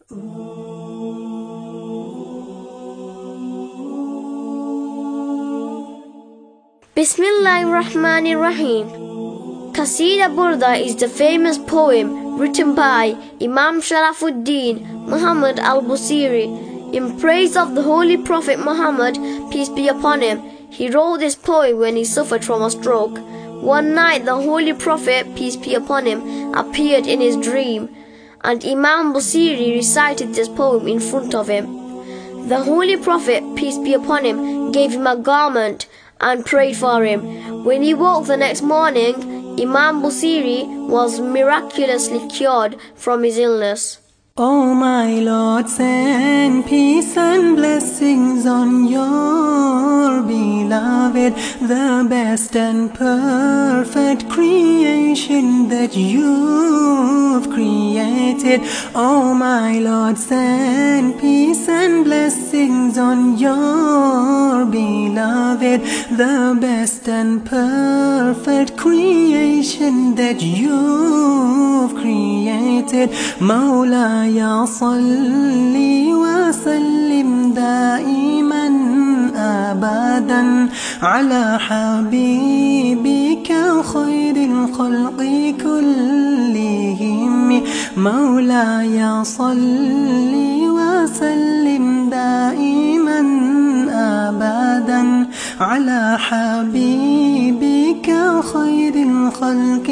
Bismillahirrahmanirrahim. Qasida Burda is the famous poem written by Imam Sharafuddin Muhammad al-Busiri in praise of the Holy Prophet Muhammad, peace be upon him. He wrote this poem when he suffered from a stroke. One night the Holy Prophet, peace be upon him, appeared in his dream, and Imam Busiri recited this poem in front of him. The Holy Prophet, peace be upon him, gave him a garment and prayed for him. When he woke the next morning, Imam Busiri was miraculously cured from his illness. O my Lord, send peace and blessings on your beloved, the best and perfect creation that you've created. O my Lord, send peace and blessings on your beloved, the best and perfect creation that you've created. Mawla يا صلي وسلم دائما أبدا على حبيبك خير الخلق كلهم. مولاي صلي وسلم دائما أبدا على حبيبك خير الخلق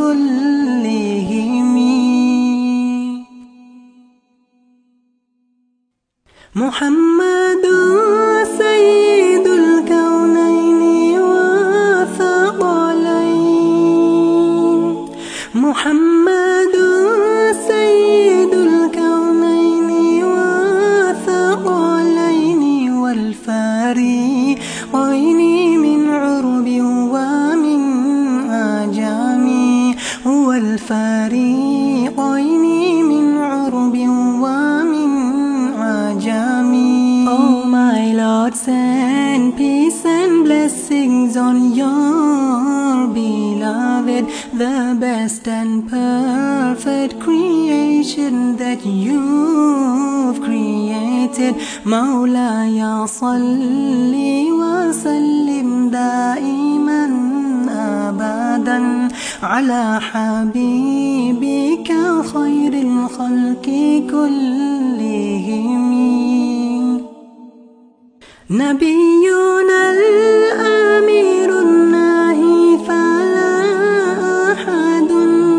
كلهم. محمد سيد الكونين والثقلين. محمد سيد الكونين والثقلين والفريقين من عرب ومن عجم. والفريقين من عرب ومن Oh my Lord, send peace and blessings on your beloved, the best and perfect creation that you've created. Mawlaya salli wa sallim daiman abadan ala habibika khairil khalqi kullihim. نبينا الأمير الناهي فلا أحد.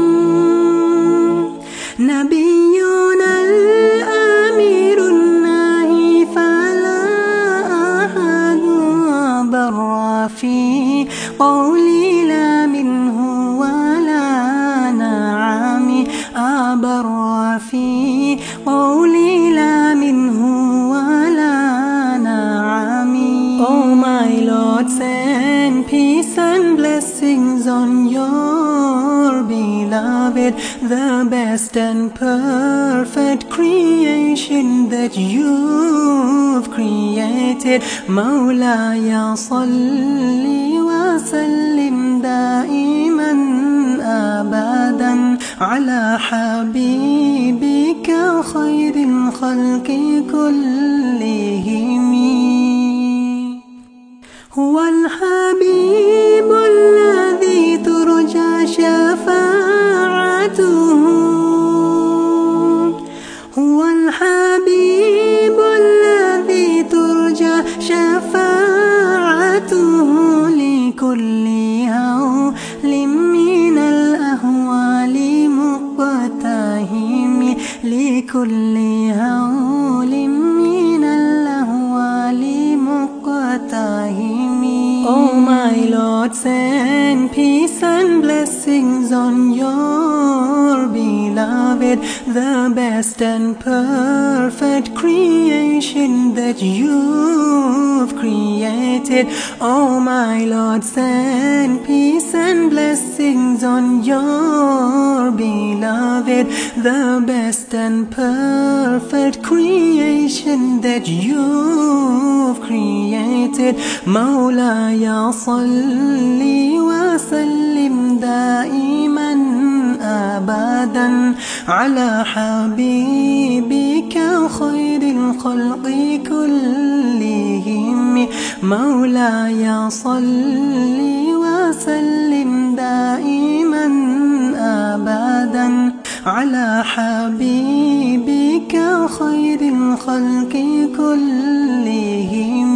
نبينا الأمير الناهي فلا أحد بر في قولي لا منه ولا نعم. أبر في قولي لا منه ولا نعم. Oh my Lord, send peace and blessings on your beloved, the best and perfect creation that you've created. Mawlaya salli wa sallim daiman abadan ala habibika khairil khalqi kullihim. هو الحبيب الذي ترجى شفاعته. هو الحبيب الذي ترجى شفاعته لكل هول من الأهوال مقتهم. لكل هول من الأهوال مقتهم. Oh my Lord, send peace and blessings on your beloved, the best and perfect creation that you've created. Oh my Lord, send peace and blessings on your beloved, the best and perfect creation that you've created. Mawlaya salli wa sallim daiman أبدا على حبيبك الخلق كلهم مولاي صل وسلم دائما أبدا على حبيبك خير الخلق كلهم